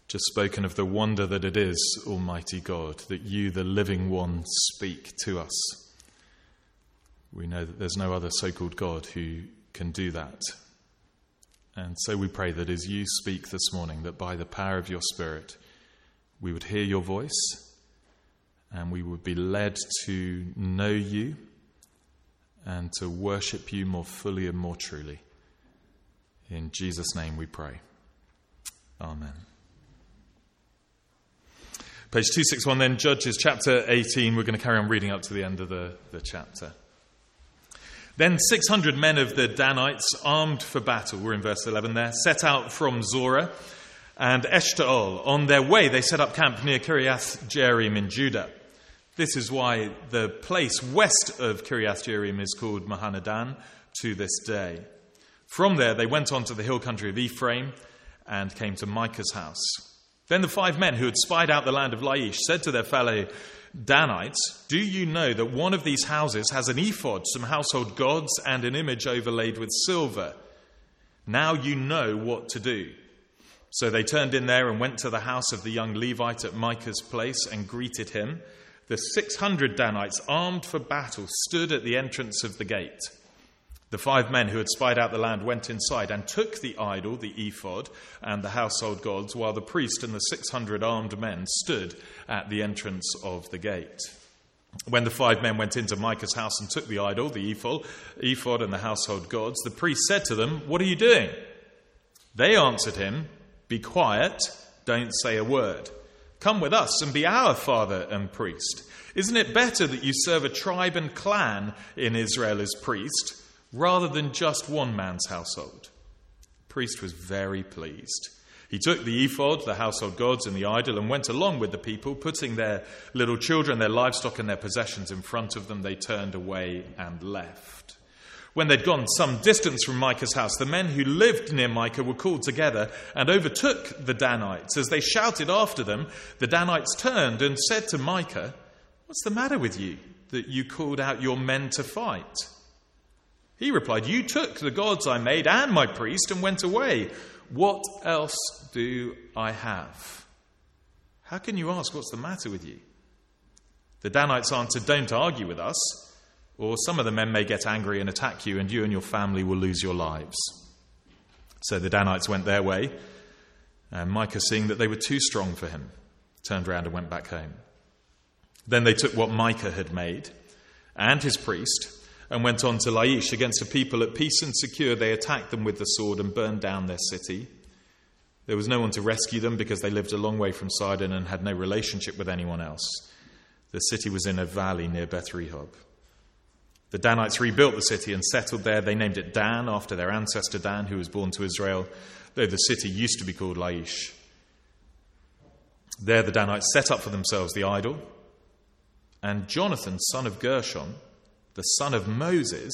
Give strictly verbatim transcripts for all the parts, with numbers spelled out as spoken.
just spoken of the wonder that it is, Almighty God, that you, the living one, speak to us. We know that there's no other so-called God who can do that. And so we pray that as you speak this morning, that by the power of your Spirit, we would hear your voice and we would be led to know you and to worship you more fully and more truly. In Jesus' name we pray. Amen. Page two sixty-one then, Judges chapter eighteen. We're going to carry on reading up to the end of the, the chapter. Then six hundred men of the Danites, armed for battle, we're in verse eleven there, set out from Zorah and Eshtaol. On their way, they set up camp near Kiriath Jearim in Judah. This is why the place west of Kiriath Jearim is called Mahanadan to this day. From there, they went on to the hill country of Ephraim and came to Micah's house. Then the five men who had spied out the land of Laish said to their fellow Danites, "Do you know that one of these houses has an ephod, some household gods, and an image overlaid with silver? Now you know what to do." So they turned in there and went to the house of the young Levite at Micah's place and greeted him. The six hundred Danites, armed for battle, stood at the entrance of the gate. The five men who had spied out the land went inside and took the idol, the ephod, and the household gods, while the priest and the six hundred armed men stood at the entrance of the gate. When the five men went into Micah's house and took the idol, the ephod, and the household gods, the priest said to them, "What are you doing?" They answered him, "Be quiet, don't say a word. Come with us and be our father and priest. Isn't it better that you serve a tribe and clan in Israel as priest, rather than just one man's household?" The priest was very pleased. He took the ephod, the household gods, and the idol and went along with the people, putting their little children, their livestock, and their possessions in front of them. They turned away and left. When they'd gone some distance from Micah's house, the men who lived near Micah were called together and overtook the Danites. As they shouted after them, the Danites turned and said to Micah, "What's the matter with you, that you called out your men to fight?" He replied, "You took the gods I made and my priest and went away. What else do I have? How can you ask what's the matter with you?" The Danites answered, "Don't argue with us, or some of the men may get angry and attack you, and you and your family will lose your lives." So the Danites went their way, and Micah, seeing that they were too strong for him, turned round and went back home. Then they took what Micah had made and his priest and went on to Laish against a people at peace and secure. They attacked them with the sword and burned down their city. There was no one to rescue them because they lived a long way from Sidon and had no relationship with anyone else. The city was in a valley near Beth Rehob. The Danites rebuilt the city and settled there. They named it Dan after their ancestor Dan, who was born to Israel, though the city used to be called Laish. There the Danites set up for themselves the idol, and Jonathan, son of Gershon, the son of Moses,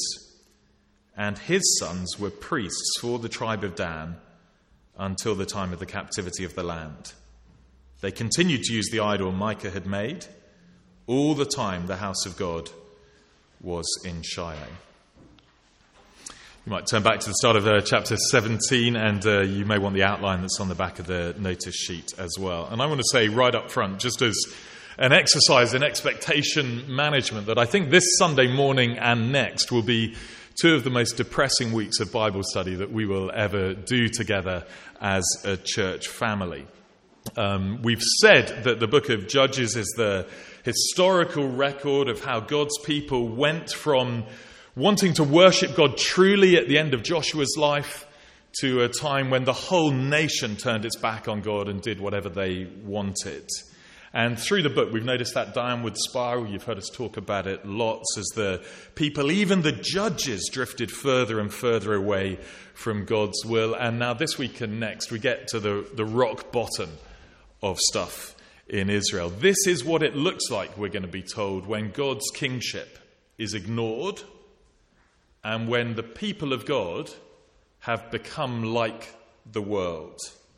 and his sons were priests for the tribe of Dan until the time of the captivity of the land. They continued to use the idol Micah had made all the time the house of God was in Shiloh. You might turn back to the start of uh, chapter seventeen, and uh, you may want the outline that's on the back of the notice sheet as well. And I want to say right up front, just as an exercise in expectation management, that I think this Sunday morning and next will be two of the most depressing weeks of Bible study that we will ever do together as a church family. Um, we've said that the book of Judges is the historical record of how God's people went from wanting to worship God truly at the end of Joshua's life to a time when the whole nation turned its back on God and did whatever they wanted. And through the book, we've noticed that downward spiral. You've heard us talk about it lots as the people, even the judges, drifted further and further away from God's will. And now this week and next, we get to the, the rock bottom of stuff in Israel. This is what it looks like, we're going to be told, when God's kingship is ignored and when the people of God have become like the world.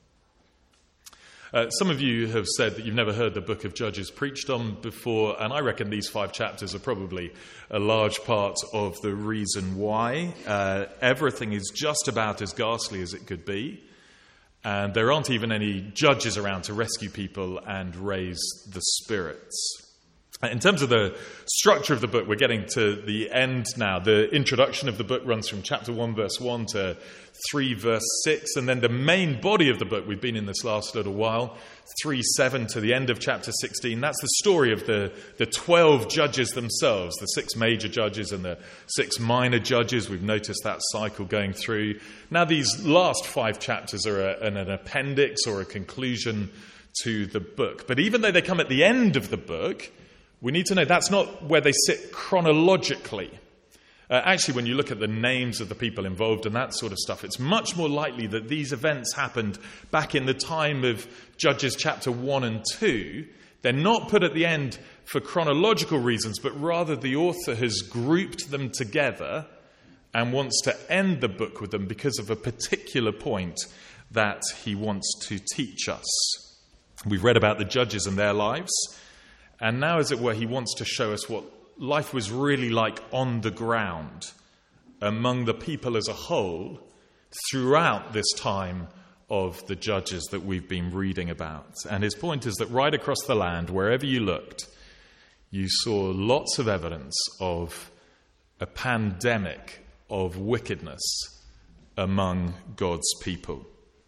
Uh, some of you have said that you've never heard the book of Judges preached on before, and I reckon these five chapters are probably a large part of the reason why. Uh, everything is just about as ghastly as it could be, And there aren't even any judges around to rescue people and raise the spirits. In terms of the structure of the book, we're getting to the end now. The introduction of the book runs from chapter one, verse one to three, verse six. And then the main body of the book, we've been in this last little while, three, seven to the end of chapter sixteen. That's the story of the, the twelve judges themselves, the six major judges and the six minor judges. We've noticed that cycle going through. Now these last five chapters are a, an, an appendix or a conclusion to the book. But even though they come at the end of the book, we need to know that's not where they sit chronologically. Uh, actually, when you look at the names of the people involved and that sort of stuff, it's much more likely that these events happened back in the time of Judges chapter one and two. They're not put at the end for chronological reasons, but rather the author has grouped them together and wants to end the book with them because of a particular point that he wants to teach us. We've read about the judges and their lives. And now, as it were, he wants to show us what life was really like on the ground among the people as a whole throughout this time of the judges that we've been reading about. And his point is that right across the land, wherever you looked, you saw lots of evidence of a pandemic of wickedness among God's people.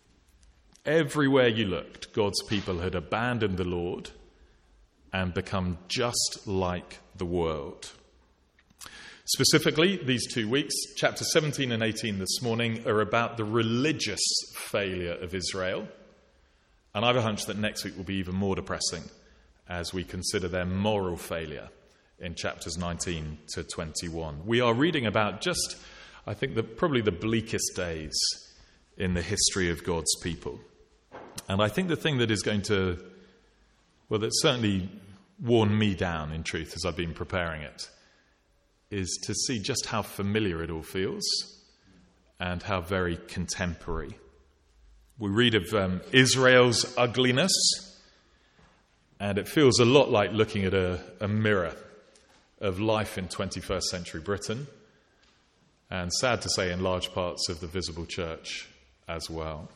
Everywhere you looked, God's people had abandoned the Lord and become just like the world. Specifically, these two weeks, chapter seventeen and eighteen this morning, are about the religious failure of Israel. And I have a hunch that next week will be even more depressing as we consider their moral failure in chapters nineteen to twenty-one. We are reading about just, I think, the, probably the bleakest days in the history of God's people. And I think the thing that is going to Well, that certainly worn me down, in truth, as I've been preparing it, is to see just how familiar it all feels and how very contemporary. We read of um, Israel's ugliness, and it feels a lot like looking at a, a mirror of life in twenty-first century Britain, and sad to say, in large parts of the visible church as well.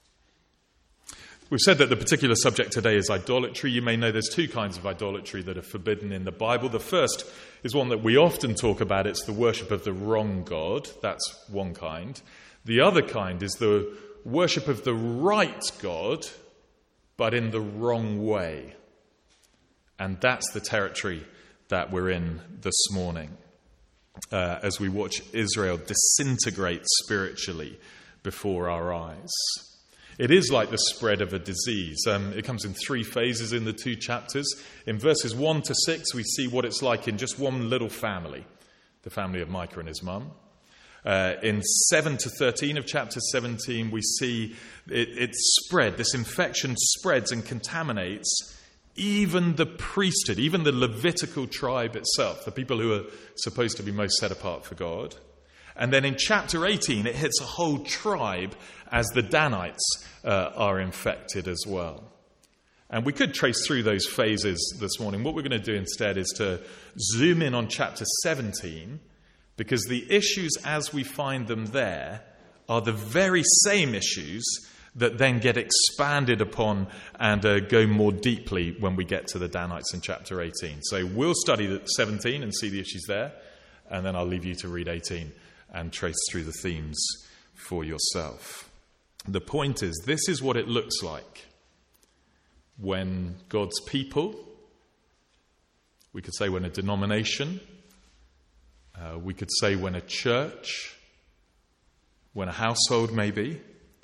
We've said that the particular subject today is idolatry. You may know there's two kinds of idolatry that are forbidden in the Bible. The first is one that we often talk about. It's the worship of the wrong God. That's one kind. The other kind is the worship of the right God, but in the wrong way. And that's the territory that we're in this morning uh, as we watch Israel disintegrate spiritually before our eyes. It is like the spread of a disease. Um, it comes in three phases in the two chapters. In verses one to six, we see what it's like in just one little family, the family of Micah and his mum. Uh, in seven to thirteen of chapter seventeen, we see it, it spread. This infection spreads and contaminates even the priesthood, even the Levitical tribe itself, the people who are supposed to be most set apart for God. And then in chapter eighteen, it hits a whole tribe as the Danites uh, are infected as well. And we could trace through those phases this morning. What we're going to do instead is to zoom in on chapter seventeen, because the issues as we find them there are the very same issues that then get expanded upon and uh, go more deeply when we get to the Danites in chapter eighteen. So we'll study seventeen and see the issues there, and then I'll leave you to read eighteen and trace through the themes for yourself. The point is, this is what it looks like when God's people, we could say when a denomination, uh, we could say when a church, when a household maybe,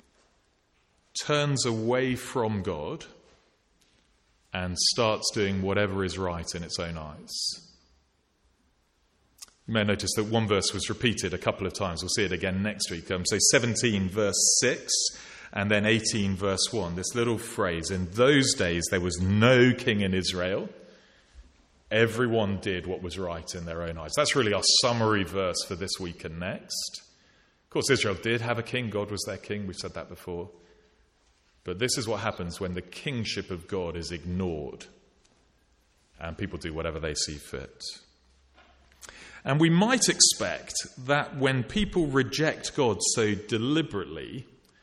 turns away from God and starts doing whatever is right in its own eyes. You may notice that one verse was repeated a couple of times. We'll see it again next week. Um, so seventeen verse six and then eighteen verse one. This little phrase, in those days there was no king in Israel. Everyone did what was right in their own eyes. That's really our summary verse for this week and next. Of course, Israel did have a king. God was their king. We've said that before. But this is what happens when the kingship of God is ignored and people do whatever they see fit. And we might expect that when people reject God so deliberately,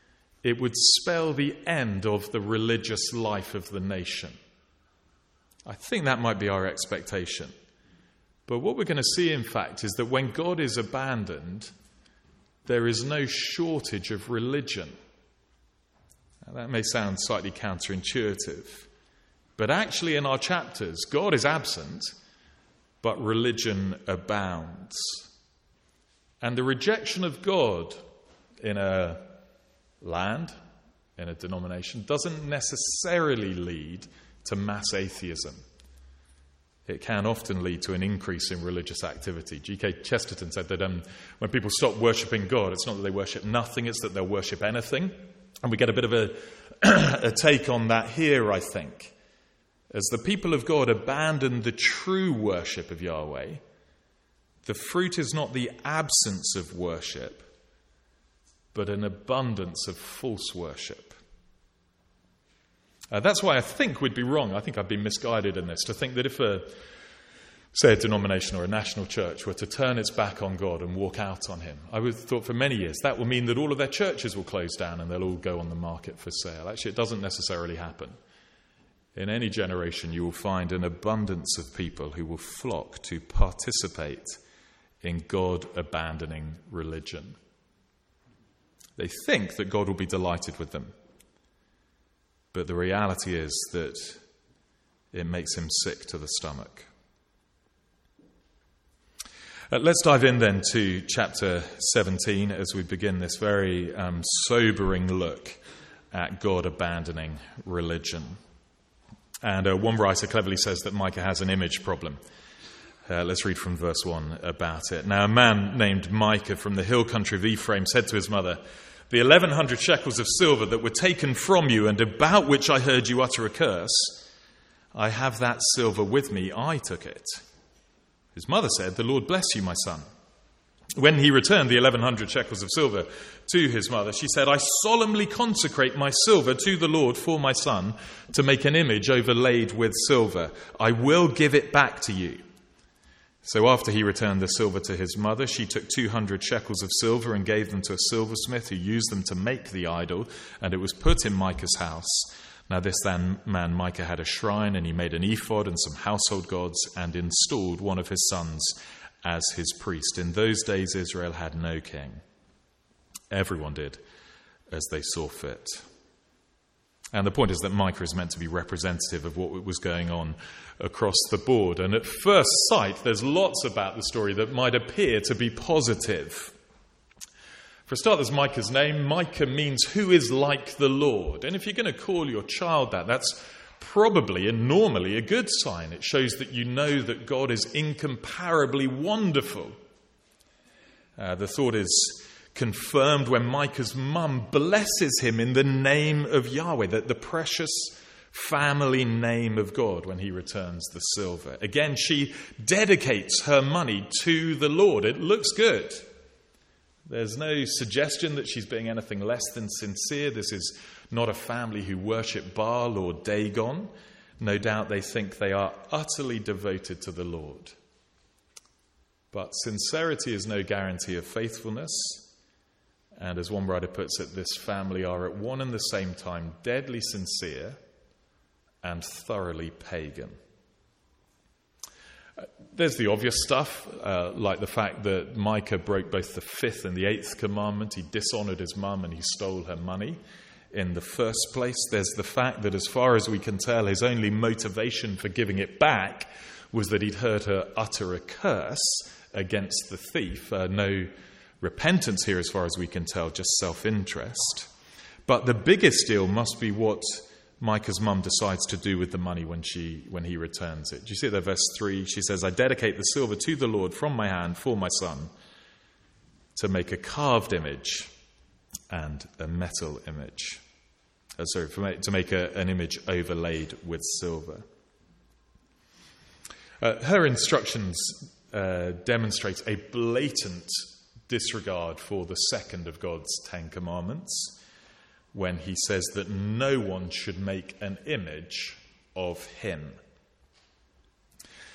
it would spell the end of the religious life of the nation. I think that might be our expectation. But what we're going to see, in fact, is that when God is abandoned, there is no shortage of religion. Now, that may sound slightly counterintuitive, but actually in our chapters, God is absent, but religion abounds. And the rejection of God in a land, in a denomination, doesn't necessarily lead to mass atheism. It can often lead to an increase in religious activity. G K Chesterton said that um, when people stop worshipping God, it's not that they worship nothing, it's that they'll worship anything. And we get a bit of a, a take on that here, I think. As the people of God abandon the true worship of Yahweh, the fruit is not the absence of worship, but an abundance of false worship. Uh, that's why I think we'd be wrong. I think I've been misguided in this, to think that if a, say, a denomination or a national church were to turn its back on God and walk out on him, I would have thought for many years that will mean that all of their churches will close down and they'll all go on the market for sale. Actually, it doesn't necessarily happen. In any generation, you will find an abundance of people who will flock to participate in God-abandoning religion. They think that God will be delighted with them. But the reality is that it makes him sick to the stomach. Uh, let's dive in then to chapter seventeen as we begin this very um, sobering look at God abandoning religion. And uh, one writer cleverly says that Micah has an image problem. Uh, let's read from verse one about it. Now, a man named Micah from the hill country of Ephraim said to his mother, "The eleven hundred shekels of silver that were taken from you and about which I heard you utter a curse, I have that silver with me, I took it." His mother said, "The Lord bless you, my son." When he returned the eleven hundred shekels of silver to his mother, she said, "I solemnly consecrate my silver to the Lord for my son to make an image overlaid with silver. I will give it back to you." So after he returned the silver to his mother, she took two hundred shekels of silver and gave them to a silversmith who used them to make the idol, and it was put in Micah's house. Now this then man Micah had a shrine, and he made an ephod and some household gods, and installed one of his sons as his priest. In those days Israel had no king. Everyone did as they saw fit. And the point is that Micah is meant to be representative of what was going on across the board. And at first sight, there's lots about the story that might appear to be positive. For a start, there's Micah's name. Micah means who is like the Lord. And if you're going to call your child that, that's probably and normally a good sign. It shows that you know that God is incomparably wonderful. Uh, the thought is confirmed when Micah's mum blesses him in the name of Yahweh, the, the precious family name of God, when he returns the silver. Again, she dedicates her money to the Lord. It looks good. There's no suggestion that she's being anything less than sincere. This is not a family who worship Baal or Dagon. No doubt they think they are utterly devoted to the Lord. But sincerity is no guarantee of faithfulness. And as one writer puts it, this family are at one and the same time deadly sincere and thoroughly pagan. Uh, there's the obvious stuff, uh, like the fact that Micah broke both the fifth and the eighth commandment. He dishonored his mum and he stole her money in the first place. There's the fact that, as far as we can tell, his only motivation for giving it back was that he'd heard her utter a curse against the thief. Uh, no repentance here, as far as we can tell, just self-interest. But the biggest deal must be what Micah's mum decides to do with the money when she when he returns it. Do you see there, verse three? She says, "I dedicate the silver to the Lord from my hand for my son to make a carved image and a metal image." Uh, sorry, for, to make a, an image overlaid with silver. Uh, her instructions uh, demonstrate a blatant disregard for the second of God's Ten Commandments, when he says that no one should make an image of him.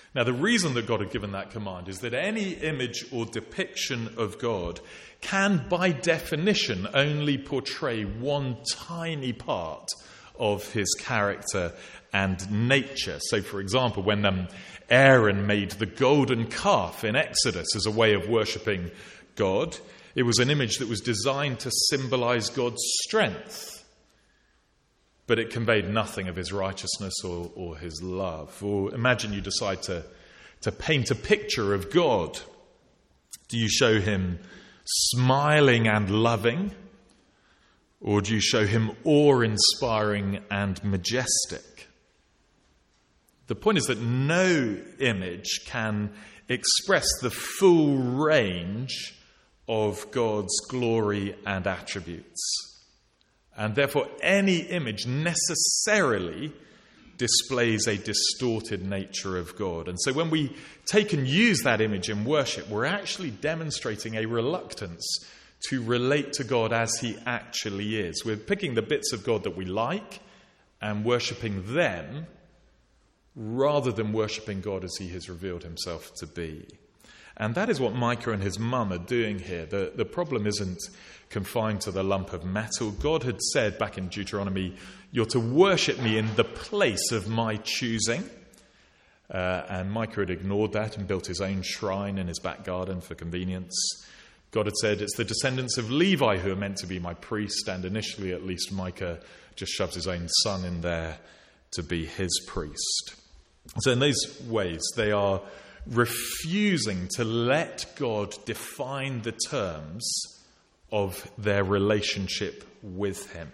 Now, the reason that God had given that command is that any image or depiction of God can, by definition, only portray one tiny part of his character and nature. So, for example, when um, Aaron made the golden calf in Exodus as a way of worshipping God, it was an image that was designed to symbolize God's strength, but it conveyed nothing of his righteousness or, or his love. Or imagine you decide to, to paint a picture of God. Do you show him smiling and loving, or do you show him awe-inspiring and majestic? The point is that no image can express the full range of God's glory and attributes. And therefore, any image necessarily displays a distorted nature of God. And so when we take and use that image in worship, we're actually demonstrating a reluctance to relate to God as he actually is. We're picking the bits of God that we like and worshipping them rather than worshipping God as he has revealed himself to be. And that is what Micah and his mum are doing here. The, the problem isn't confined to the lump of metal. God had said back in Deuteronomy, you're to worship me in the place of my choosing. Uh, and Micah had ignored that and built his own shrine in his back garden for convenience. God had said, it's the descendants of Levi who are meant to be my priest. And initially, at least, Micah just shoves his own son in there to be his priest. So in those ways, they are refusing to let God define the terms of their relationship with him.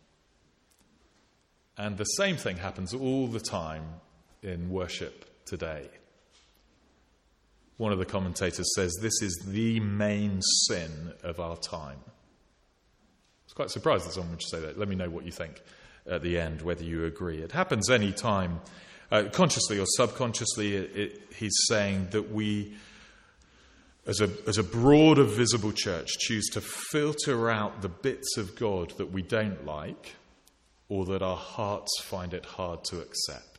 And the same thing happens all the time in worship today. One of the commentators says this is the main sin of our time. I was quite surprised that someone would say that. Let me know what you think at the end, whether you agree. It happens any time, uh, consciously or subconsciously. It, it, he's saying that we, as a, as a broader visible church, choose to filter out the bits of God that we don't like or that our hearts find it hard to accept.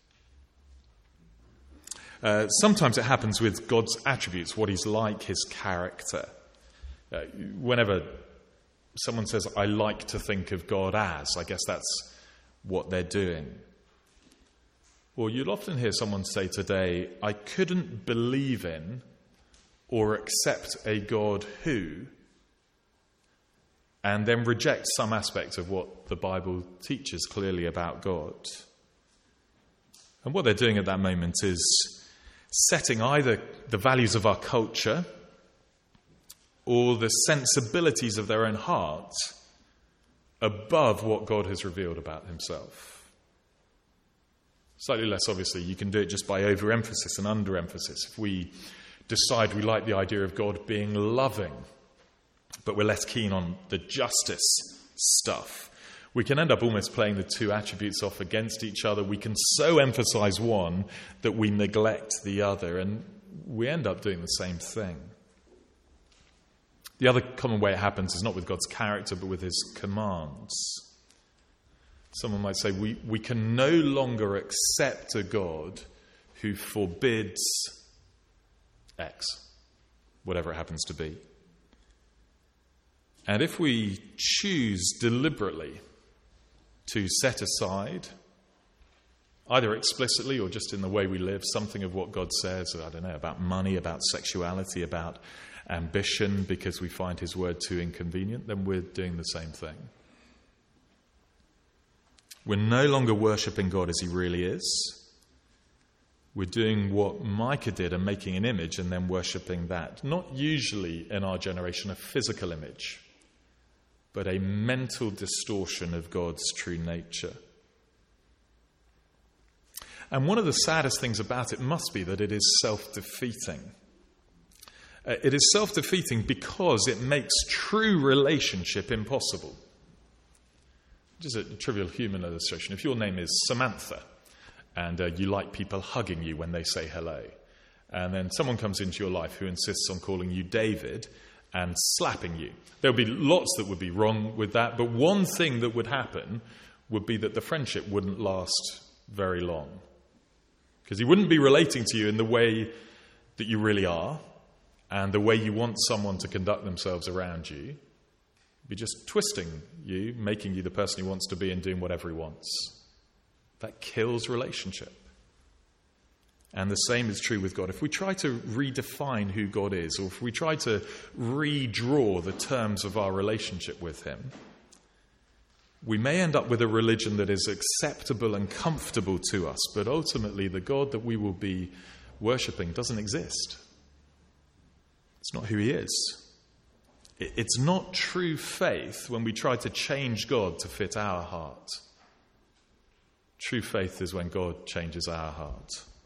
Uh, sometimes it happens with God's attributes, what he's like, his character. Uh, whenever someone says, I like to think of God as, I guess that's what they're doing. Or you'll often hear someone say today, I couldn't believe in or accept a God who, and then reject some aspect of what the Bible teaches clearly about God. And what they're doing at that moment is setting either the values of our culture or the sensibilities of their own heart above what God has revealed about himself. Slightly less obviously, you can do it just by overemphasis and underemphasis. If we decide we like the idea of God being loving, but we're less keen on the justice stuff, we can end up almost playing the two attributes off against each other. We can so emphasize one that we neglect the other, and we end up doing the same thing. The other common way it happens is not with God's character, but with his commands. Someone might say, we, we can no longer accept a God who forbids X, whatever it happens to be. And if we choose deliberately to set aside, either explicitly or just in the way we live, something of what God says, I don't know, about money, about sexuality, about ambition, because we find his word too inconvenient, then we're doing the same thing. We're no longer worshipping God as he really is. We're doing what Micah did and making an image and then worshipping that. Not usually in our generation a physical image, but a mental distortion of God's true nature. And one of the saddest things about it must be that it is self-defeating. Uh, it is self-defeating because it makes true relationship impossible. Just a trivial human illustration. If your name is Samantha and uh, you like people hugging you when they say hello, and then someone comes into your life who insists on calling you David and slapping you, there would be lots that would be wrong with that, but one thing that would happen would be that the friendship wouldn't last very long. Because he wouldn't be relating to you in the way that you really are and the way you want someone to conduct themselves around you. He'd be just twisting you, making you the person he wants to be and doing whatever he wants. That kills relationship. And the same is true with God. If we try to redefine who God is, or if we try to redraw the terms of our relationship with him, we may end up with a religion that is acceptable and comfortable to us, but ultimately the God that we will be worshipping doesn't exist. It's not who he is. It's not true faith when we try to change God to fit our heart. True faith is when God changes our heart.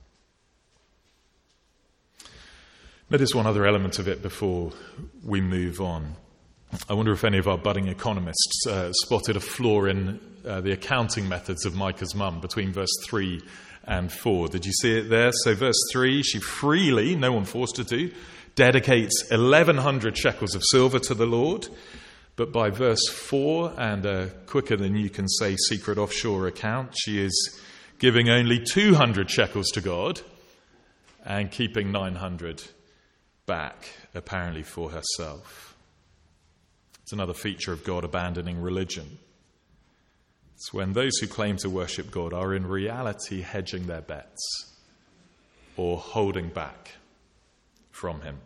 Notice one other element of it before we move on. I wonder if any of our budding economists uh, spotted a flaw in uh, the accounting methods of Micah's mum between verse three and four. Did you see it there? So verse three, she freely, no one forced her to, dedicates eleven hundred shekels of silver to the Lord. But by verse four, and a quicker than you can say secret offshore account, she is giving only two hundred shekels to God and keeping nine hundred back, apparently for herself. It's another feature of God abandoning religion. It's when those who claim to worship God are in reality hedging their bets or holding back from him.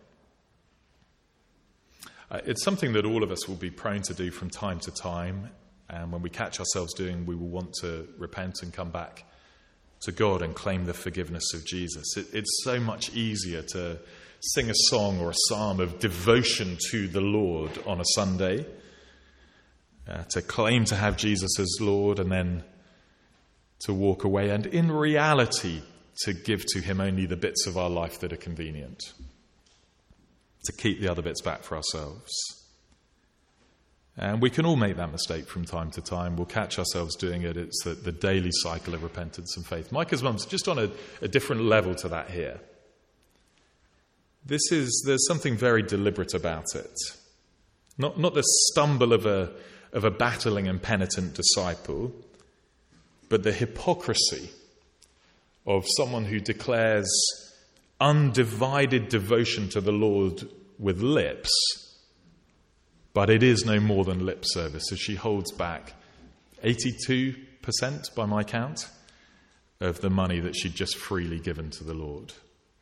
Uh, it's something that all of us will be prone to do from time to time, and when we catch ourselves doing, we will want to repent and come back to God and claim the forgiveness of Jesus. It, it's so much easier to sing a song or a psalm of devotion to the Lord on a Sunday, uh, to claim to have Jesus as Lord and then to walk away, and in reality to give to him only the bits of our life that are convenient, to keep the other bits back for ourselves. And we can all make that mistake from time to time. We'll catch ourselves doing it. It's the, the daily cycle of repentance and faith. Micah's mum's just on a, a different level to that here. This is, there's something very deliberate about it. Not, not the stumble of a, of a battling and penitent disciple, but the hypocrisy of someone who declares undivided devotion to the Lord with lips, but it is no more than lip service, as she holds back eighty-two percent, by my count, of the money that she'd just freely given to the Lord.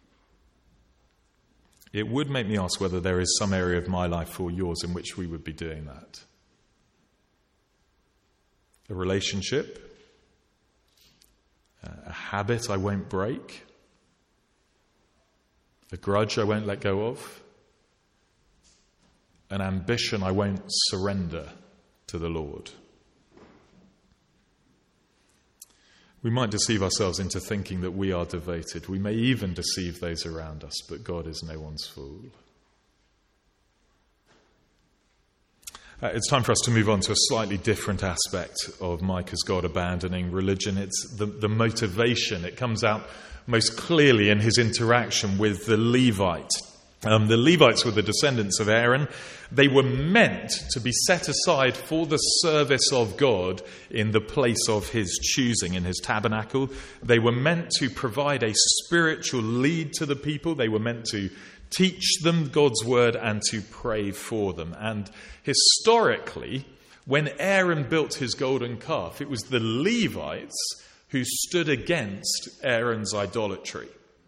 It would make me ask whether there is some area of my life or yours in which we would be doing that. A relationship, a habit I won't break, a grudge I won't let go of, an ambition I won't surrender to the Lord. We might deceive ourselves into thinking that we are devoted. We may even deceive those around us, but God is no one's fool. Uh, it's time for us to move on to a slightly different aspect of Micah's God abandoning religion. It's the, the motivation. It comes out most clearly in his interaction with the Levite. Um, the Levites were the descendants of Aaron. They were meant to be set aside for the service of God in the place of his choosing, in his tabernacle. They were meant to provide a spiritual lead to the people. They were meant to teach them God's word and to pray for them. And historically, when Aaron built his golden calf, it was the Levites who stood against Aaron's idolatry.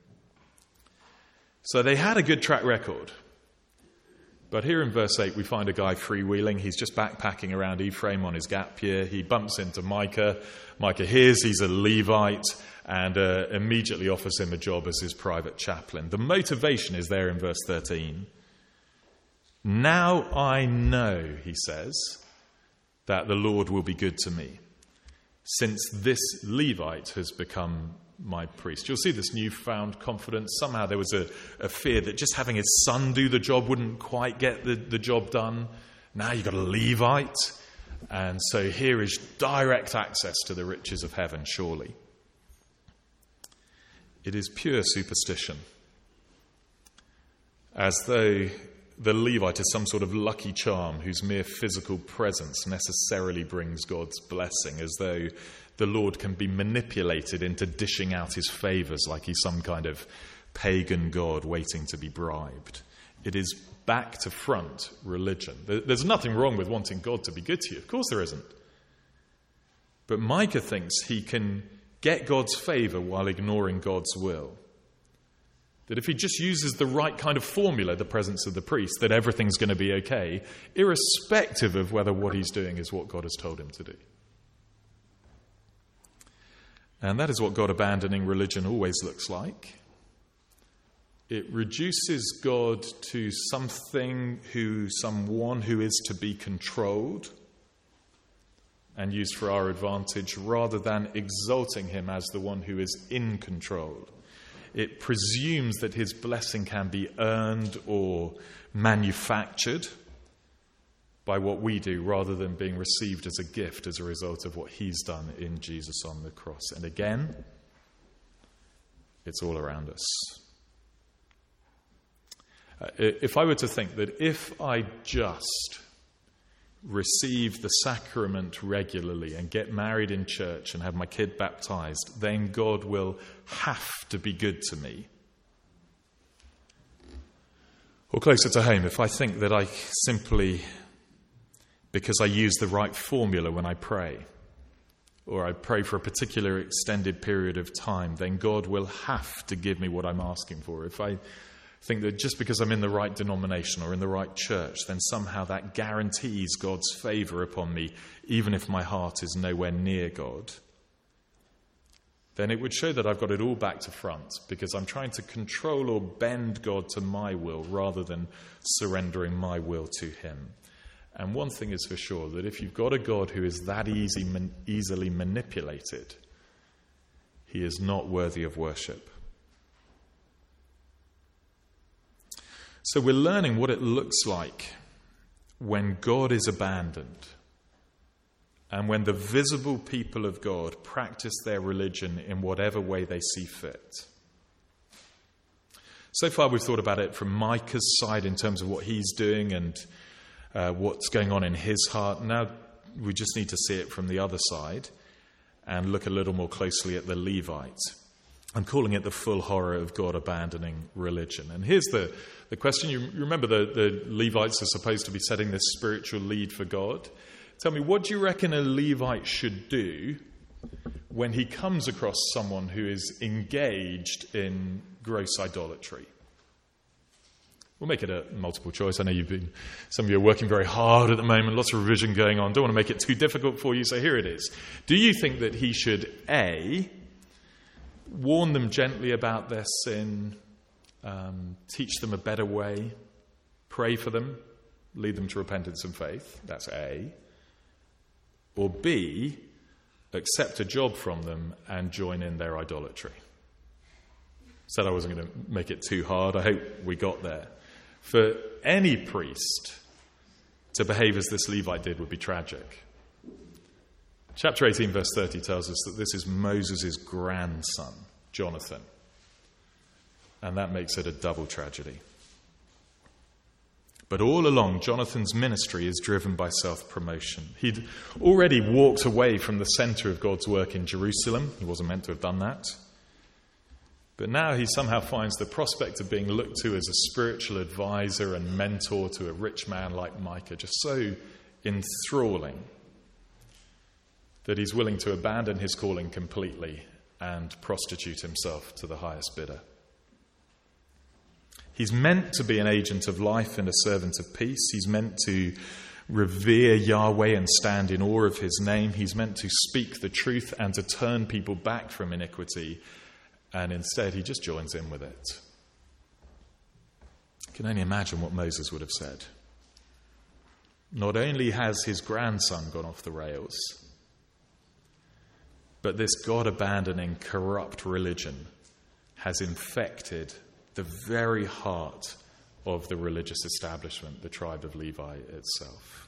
So they had a good track record. But here in verse eight, we find a guy freewheeling. He's just backpacking around Ephraim on his gap year. He bumps into Micah. Micah hears he's a Levite and uh, immediately offers him a job as his private chaplain. The motivation is there in verse thirteen. Now I know, he says, that the Lord will be good to me, since this Levite has become my priest. You'll see this newfound confidence. Somehow there was a, a fear that just having his son do the job wouldn't quite get the, the job done. Now you've got a Levite. And so here is direct access to the riches of heaven, surely. It is pure superstition. As though the Levite is some sort of lucky charm whose mere physical presence necessarily brings God's blessing, as though the Lord can be manipulated into dishing out his favours like he's some kind of pagan god waiting to be bribed. It is back to front religion. There's nothing wrong with wanting God to be good to you. Of course there isn't. But Micah thinks he can get God's favour while ignoring God's will. That if he just uses the right kind of formula, the presence of the priest, that everything's going to be okay, irrespective of whether what he's doing is what God has told him to do. And that is what God-abandoning religion always looks like. It reduces God to something who, someone who is to be controlled and used for our advantage, rather than exalting him as the one who is in control. It presumes that his blessing can be earned or manufactured by what we do, rather than being received as a gift as a result of what he's done in Jesus on the cross. And again, it's all around us. Uh, if I were to think that if I just receive the sacrament regularly and get married in church and have my kid baptized, then God will have to be good to me. Or closer to home, if I think that I simply, because I use the right formula when I pray, or I pray for a particular extended period of time, then God will have to give me what I'm asking for. If I think that just because I'm in the right denomination or in the right church, then somehow that guarantees God's favour upon me, even if my heart is nowhere near God, then it would show that I've got it all back to front, because I'm trying to control or bend God to my will rather than surrendering my will to him. And one thing is for sure, that if you've got a God who is that easy, man, easily manipulated, he is not worthy of worship. So we're learning what it looks like when God is abandoned and when the visible people of God practice their religion in whatever way they see fit. So far we've thought about it from Micah's side in terms of what he's doing and uh, what's going on in his heart. Now we just need to see it from the other side and look a little more closely at the Levites. I'm calling it the full horror of God abandoning religion. And here's the, the question. You remember the, the Levites are supposed to be setting this spiritual lead for God. Tell me, what do you reckon a Levite should do when he comes across someone who is engaged in gross idolatry? We'll make it a multiple choice. I know you've been, some of you are working very hard at the moment, lots of revision going on. Don't want to make it too difficult for you, so here it is. Do you think that he should, A, warn them gently about their sin, um, teach them a better way, pray for them, lead them to repentance and faith? That's A. Or B, accept a job from them and join in their idolatry? Said I wasn't going to make it too hard. I hope we got there. For any priest to behave as this Levite did would be tragic. Chapter eighteen, verse thirty tells us that this is Moses' grandson, Jonathan. And that makes it a double tragedy. But all along, Jonathan's ministry is driven by self-promotion. He'd already walked away from the centre of God's work in Jerusalem. He wasn't meant to have done that. But now he somehow finds the prospect of being looked to as a spiritual advisor and mentor to a rich man like Micah just so enthralling that he's willing to abandon his calling completely and prostitute himself to the highest bidder. He's meant to be an agent of life and a servant of peace. He's meant to revere Yahweh and stand in awe of his name. He's meant to speak the truth and to turn people back from iniquity. And instead, he just joins in with it. You can only imagine what Moses would have said. Not only has his grandson gone off the rails, but this God-abandoning, corrupt religion has infected the very heart of the religious establishment, the tribe of Levi itself.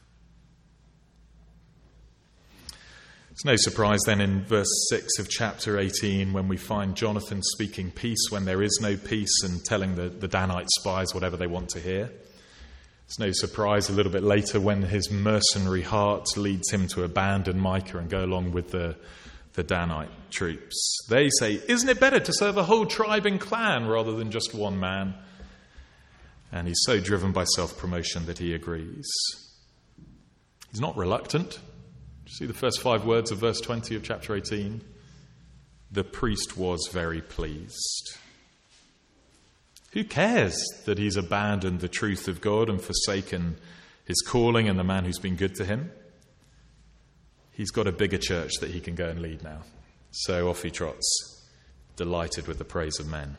It's no surprise then in verse six of chapter eighteen when we find Jonathan speaking peace when there is no peace and telling the, the Danite spies whatever they want to hear. It's no surprise a little bit later when his mercenary heart leads him to abandon Micah and go along with the, the Danite troops. They say, isn't it better to serve a whole tribe and clan rather than just one man? And he's so driven by self-promotion that he agrees. He's not reluctant. You see the first five words of verse twenty of chapter eighteen? The priest was very pleased. Who cares that he's abandoned the truth of God and forsaken his calling and the man who's been good to him? He's got a bigger church that he can go and lead now. So off he trots, delighted with the praise of men.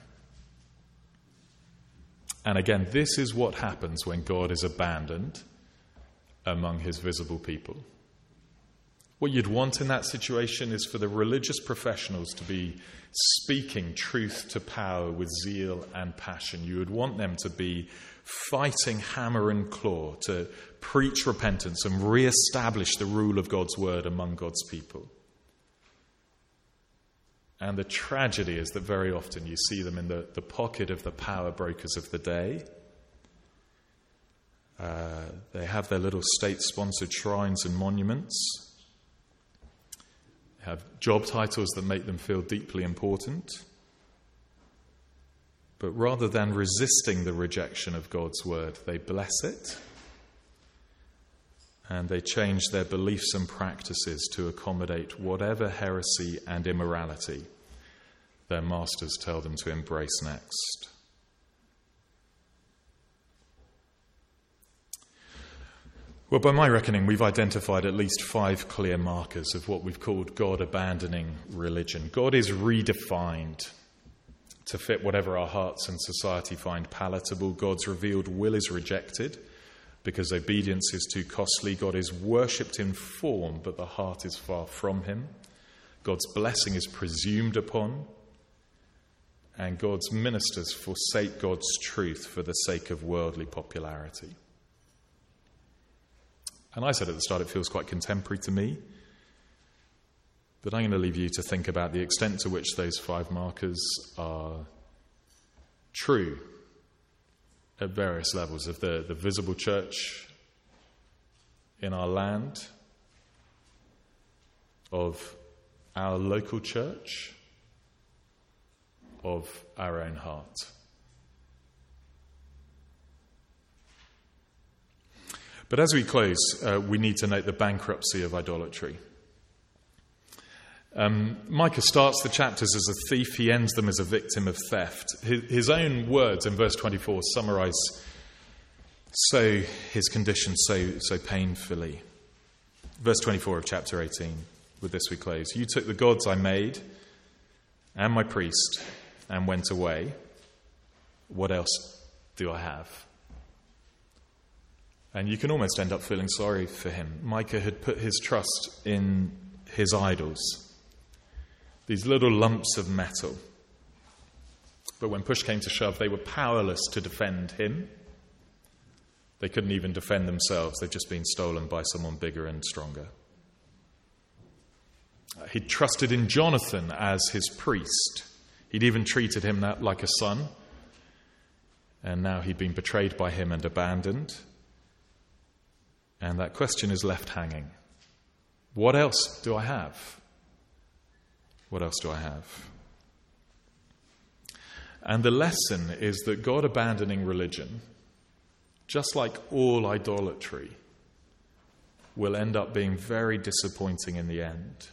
And again, this is what happens when God is abandoned among his visible people. What you'd want in that situation is for the religious professionals to be speaking truth to power with zeal and passion. You would want them to be fighting hammer and claw to preach repentance and re-establish the rule of God's word among God's people. And the tragedy is that very often you see them in the, the pocket of the power brokers of the day. Uh, they have their little state-sponsored shrines and monuments. They have job titles that make them feel deeply important. But rather than resisting the rejection of God's word, they bless it. And they change their beliefs and practices to accommodate whatever heresy and immorality their masters tell them to embrace next. Well, by my reckoning, we've identified at least five clear markers of what we've called God-abandoning religion. God is redefined to fit whatever our hearts and society find palatable. God's revealed will is rejected because obedience is too costly. God is worshipped in form, but the heart is far from him. God's blessing is presumed upon, and God's ministers forsake God's truth for the sake of worldly popularity. And I said at the start it feels quite contemporary to me, but I'm going to leave you to think about the extent to which those five markers are true at various levels of the, the visible church in our land, of our local church, of our own heart. But as we close, uh, we need to note the bankruptcy of idolatry. Um, Micah starts the chapters as a thief. He ends them as a victim of theft. His, his own words in verse twenty-four summarize so his condition so, so painfully. Verse twenty-four of chapter eighteen. With this we close. You took the gods I made and my priest and went away. What else do I have? And you can almost end up feeling sorry for him. Micah had put his trust in his idols, these little lumps of metal. But when push came to shove, they were powerless to defend him. They couldn't even defend themselves. They'd just been stolen by someone bigger and stronger. He'd trusted in Jonathan as his priest. He'd even treated him like a son. And now he'd been betrayed by him and abandoned. And that question is left hanging. What else do I have? What else do I have? And the lesson is that God abandoning religion, just like all idolatry, will end up being very disappointing in the end.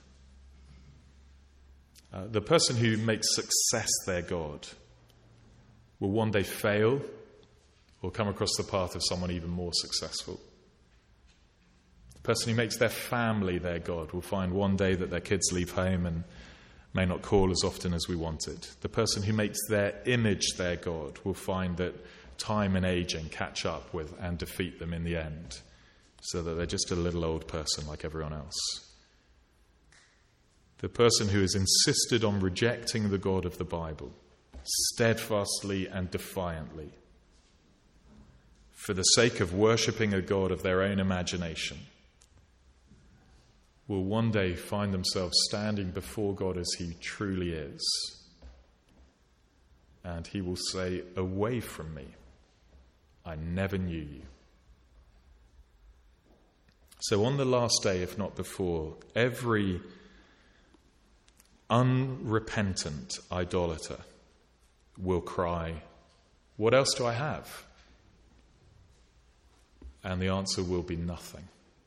Uh, the person who makes success their God will one day fail or come across the path of someone even more successful. The person who makes their family their God will find one day that their kids leave home and may not call as often as we wanted. The person who makes their image their God will find that time and aging catch up with and defeat them in the end, so that they're just a little old person like everyone else. The person who has insisted on rejecting the God of the Bible, steadfastly and defiantly, for the sake of worshipping a God of their own imagination, will one day find themselves standing before God as he truly is. And he will say, "Away from me, I never knew you." So on the last day, if not before, every unrepentant idolater will cry, "What else do I have?" And the answer will be nothing.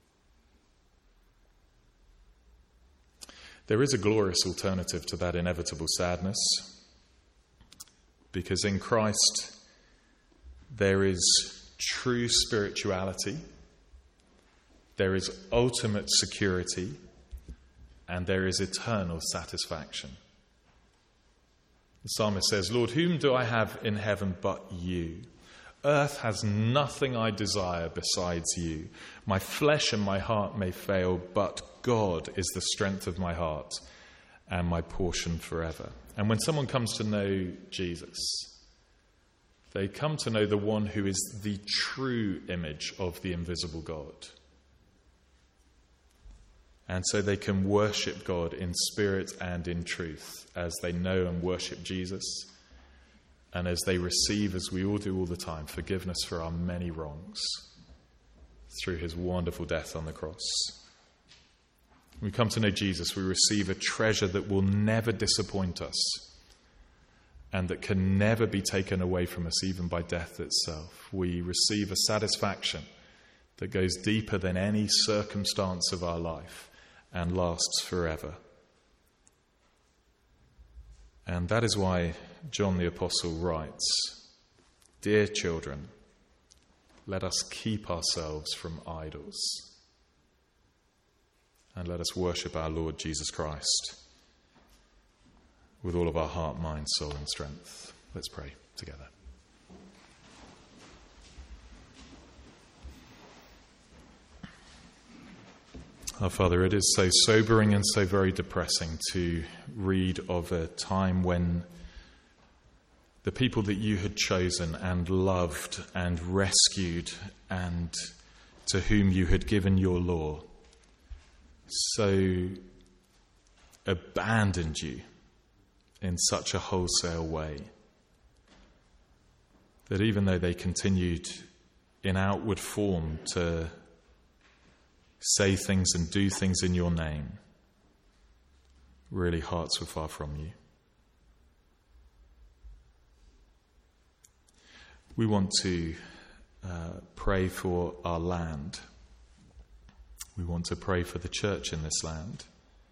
There is a glorious alternative to that inevitable sadness, because in Christ there is true spirituality, there is ultimate security, and there is eternal satisfaction. The psalmist says, "Lord, whom do I have in heaven but you? Earth has nothing I desire besides you. My flesh and my heart may fail, but God is the strength of my heart and my portion forever." And when someone comes to know Jesus, they come to know the one who is the true image of the invisible God. And so they can worship God in spirit and in truth as they know and worship Jesus, and as they receive, as we all do all the time, forgiveness for our many wrongs through his wonderful death on the cross. When we come to know Jesus, we receive a treasure that will never disappoint us and that can never be taken away from us, even by death itself. We receive a satisfaction that goes deeper than any circumstance of our life and lasts forever. And that is why John the Apostle writes, "Dear children, let us keep ourselves from idols, and let us worship our Lord Jesus Christ with all of our heart, mind, soul, and strength." Let's pray together. Our Father, it is so sobering and so very depressing to read of a time when the people that you had chosen and loved and rescued and to whom you had given your law so abandoned you in such a wholesale way that even though they continued in outward form to say things and do things in your name, really hearts were far from you. We want to uh, pray for our land. We want to pray for the church in this land.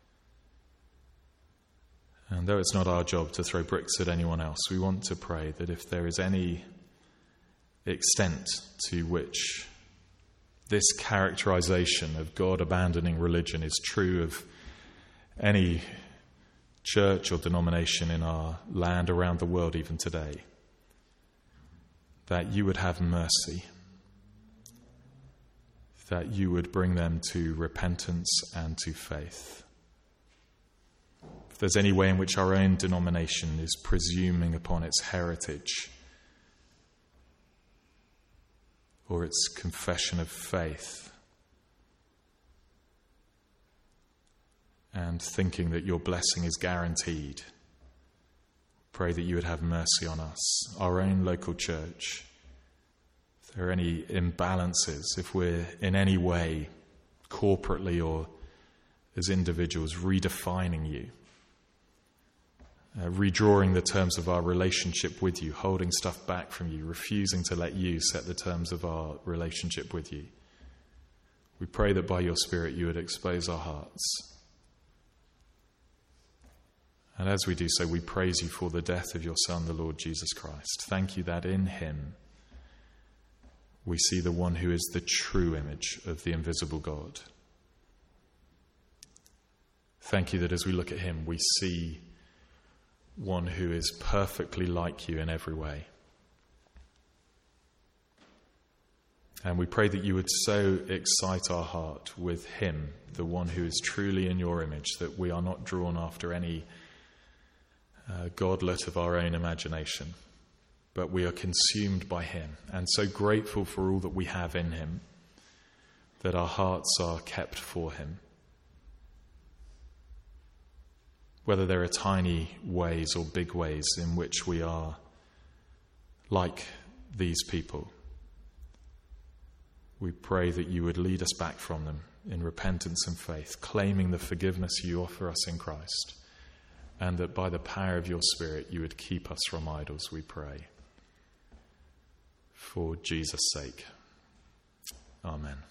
And though it's not our job to throw bricks at anyone else, we want to pray that if there is any extent to which this characterization of God abandoning religion is true of any church or denomination in our land, around the world even today, that you would have mercy, that you would bring them to repentance and to faith. If there's any way in which our own denomination is presuming upon its heritage or its confession of faith and thinking that your blessing is guaranteed, pray that you would have mercy on us, our own local church. If there are any imbalances, if we're in any way, corporately or as individuals, redefining you, uh, redrawing the terms of our relationship with you, holding stuff back from you, refusing to let you set the terms of our relationship with you, we pray that by your Spirit you would expose our hearts. And as we do so, we praise you for the death of your Son, the Lord Jesus Christ. Thank you that in him we see the one who is the true image of the invisible God. Thank you that as we look at him, we see one who is perfectly like you in every way. And we pray that you would so excite our heart with him, the one who is truly in your image, that we are not drawn after any uh, godlet of our own imagination, but we are consumed by him, and so grateful for all that we have in him, that our hearts are kept for him. Whether there are tiny ways or big ways in which we are like these people, we pray that you would lead us back from them in repentance and faith, claiming the forgiveness you offer us in Christ, and that by the power of your Spirit you would keep us from idols, we pray. For Jesus' sake. Amen.